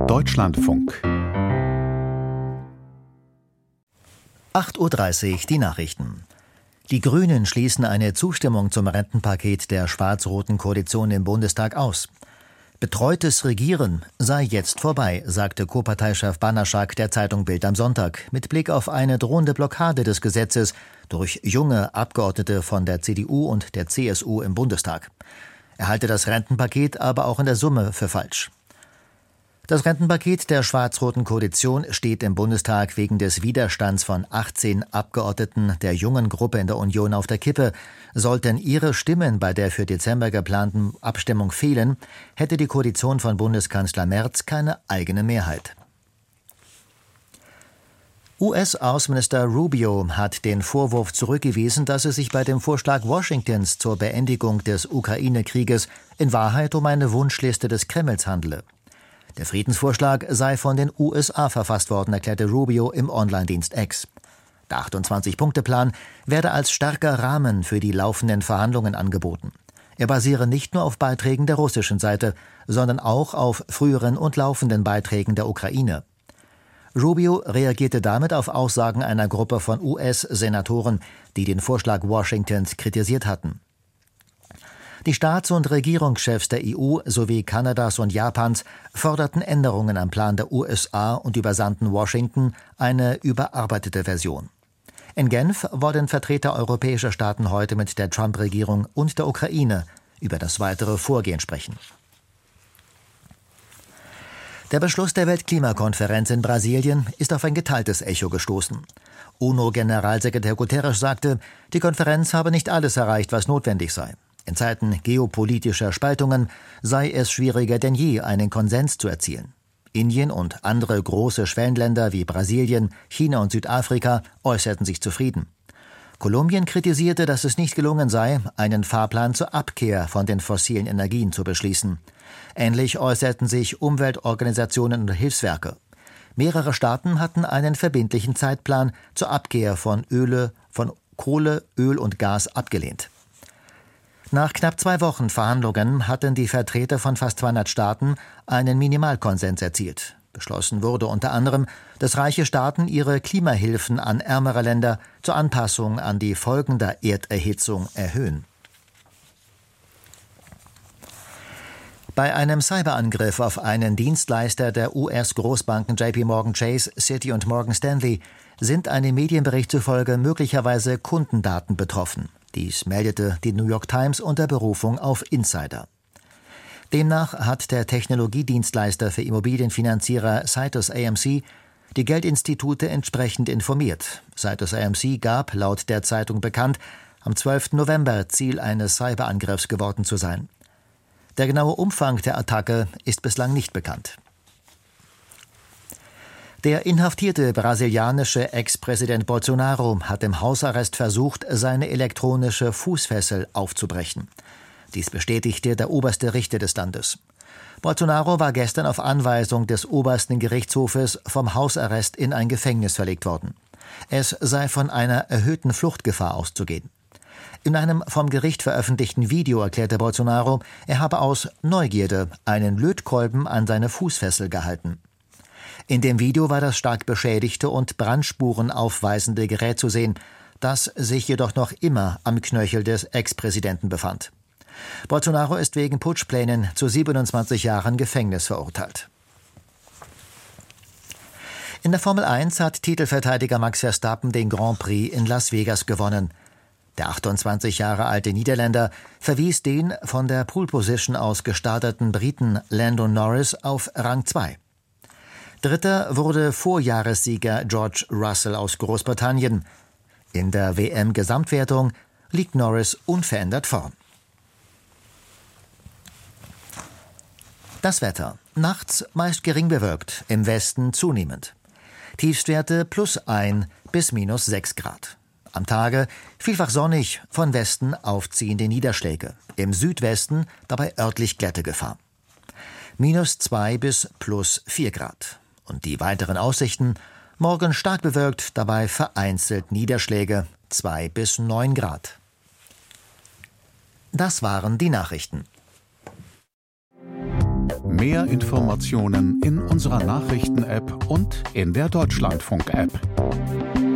Deutschlandfunk 8:30 Uhr die Nachrichten. Die Grünen schließen eine Zustimmung zum Rentenpaket der schwarz-roten Koalition im Bundestag aus. Betreutes Regieren sei jetzt vorbei, sagte Co-Parteichef Banaschak der Zeitung Bild am Sonntag, mit Blick auf eine drohende Blockade des Gesetzes durch junge Abgeordnete von der CDU und der CSU im Bundestag. Er halte das Rentenpaket aber auch in der Summe für falsch. Das Rentenpaket der schwarz-roten Koalition steht im Bundestag wegen des Widerstands von 18 Abgeordneten der jungen Gruppe in der Union auf der Kippe. Sollten ihre Stimmen bei der für Dezember geplanten Abstimmung fehlen, hätte die Koalition von Bundeskanzler Merz keine eigene Mehrheit. US-Außenminister Rubio hat den Vorwurf zurückgewiesen, dass es sich bei dem Vorschlag Washingtons zur Beendigung des Ukraine-Krieges in Wahrheit um eine Wunschliste des Kremls handele. Der Friedensvorschlag sei von den USA verfasst worden, erklärte Rubio im Online-Dienst X. Der 28-Punkte-Plan werde als starker Rahmen für die laufenden Verhandlungen angeboten. Er basiere nicht nur auf Beiträgen der russischen Seite, sondern auch auf früheren und laufenden Beiträgen der Ukraine. Rubio reagierte damit auf Aussagen einer Gruppe von US-Senatoren, die den Vorschlag Washingtons kritisiert hatten. Die Staats- und Regierungschefs der EU sowie Kanadas und Japans forderten Änderungen am Plan der USA und übersandten Washington eine überarbeitete Version. In Genf wollen Vertreter europäischer Staaten heute mit der Trump-Regierung und der Ukraine über das weitere Vorgehen sprechen. Der Beschluss der Weltklimakonferenz in Brasilien ist auf ein geteiltes Echo gestoßen. UNO-Generalsekretär Guterres sagte, die Konferenz habe nicht alles erreicht, was notwendig sei. In Zeiten geopolitischer Spaltungen sei es schwieriger denn je, einen Konsens zu erzielen. Indien und andere große Schwellenländer wie Brasilien, China und Südafrika äußerten sich zufrieden. Kolumbien kritisierte, dass es nicht gelungen sei, einen Fahrplan zur Abkehr von den fossilen Energien zu beschließen. Ähnlich äußerten sich Umweltorganisationen und Hilfswerke. Mehrere Staaten hatten einen verbindlichen Zeitplan zur Abkehr von Kohle, Öl und Gas abgelehnt. Nach knapp 2 Wochen Verhandlungen hatten die Vertreter von fast 200 Staaten einen Minimalkonsens erzielt. Beschlossen wurde unter anderem, dass reiche Staaten ihre Klimahilfen an ärmere Länder zur Anpassung an die Folgen der Erderhitzung erhöhen. Bei einem Cyberangriff auf einen Dienstleister der US-Großbanken JP Morgan Chase, Citi und Morgan Stanley sind einem Medienbericht zufolge möglicherweise Kundendaten betroffen. Dies meldete die New York Times unter Berufung auf Insider. Demnach hat der Technologiedienstleister für Immobilienfinanzierer Citus AMC die Geldinstitute entsprechend informiert. Citus AMC gab laut der Zeitung bekannt, am 12. November Ziel eines Cyberangriffs geworden zu sein. Der genaue Umfang der Attacke ist bislang nicht bekannt. Der inhaftierte brasilianische Ex-Präsident Bolsonaro hat im Hausarrest versucht, seine elektronische Fußfessel aufzubrechen. Dies bestätigte der oberste Richter des Landes. Bolsonaro war gestern auf Anweisung des obersten Gerichtshofes vom Hausarrest in ein Gefängnis verlegt worden. Es sei von einer erhöhten Fluchtgefahr auszugehen. In einem vom Gericht veröffentlichten Video erklärte Bolsonaro, er habe aus Neugierde einen Lötkolben an seine Fußfessel gehalten. In dem Video war das stark beschädigte und Brandspuren aufweisende Gerät zu sehen, das sich jedoch noch immer am Knöchel des Ex-Präsidenten befand. Bolsonaro ist wegen Putschplänen zu 27 Jahren Gefängnis verurteilt. In der Formel 1 hat Titelverteidiger Max Verstappen den Grand Prix in Las Vegas gewonnen. Der 28 Jahre alte Niederländer verwies den von der Pole Position aus gestarteten Briten Lando Norris auf Rang 2. Dritter wurde Vorjahressieger George Russell aus Großbritannien. In der WM-Gesamtwertung liegt Norris unverändert vorn. Das Wetter. Nachts meist gering bewölkt, im Westen zunehmend. Tiefstwerte +1 bis -6 Grad. Am Tage vielfach sonnig, von Westen aufziehende Niederschläge. Im Südwesten dabei örtlich Glättegefahr. -2 bis +4 Grad. Und die weiteren Aussichten: morgen stark bewölkt, dabei vereinzelt Niederschläge, 2 bis 9 Grad. Das waren die Nachrichten. Mehr Informationen in unserer Nachrichten-App und in der Deutschlandfunk-App.